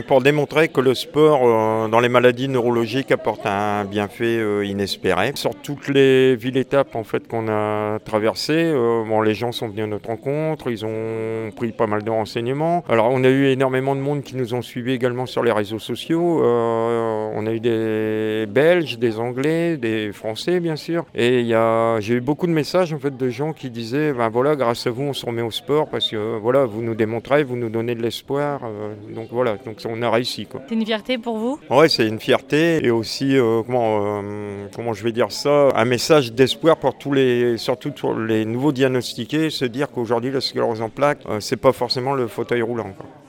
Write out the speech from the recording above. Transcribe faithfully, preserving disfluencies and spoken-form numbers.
pour démontrer que le sport euh, dans les maladies neurologiques apporte un bienfait euh, inespéré. Sur toutes les villes-étapes en fait, qu'on a traversées, euh, bon, les gens sont venus à notre rencontre, ils ont pris pas mal de renseignements. Alors on a eu énormément de monde qui nous ont suivis également sur les réseaux sociaux. Euh, on a eu des Belges, des Anglais, des Français bien sûr. Et y a, j'ai eu beaucoup de messages en fait, de gens qui disaient ben, voilà, grâce à vous on se remet au sport parce que euh, voilà, vous nous démontrez, vous nous donnez de l'espoir. Euh, donc voilà, donc on a réussi, quoi. C'est une fierté pour vous? Ouais, c'est une fierté et aussi, euh, comment, euh, comment je vais dire ça, un message d'espoir pour tous les, surtout pour les nouveaux diagnostiqués, se dire qu'aujourd'hui la sclérose en plaques, euh, c'est pas forcément le fauteuil roulant, quoi.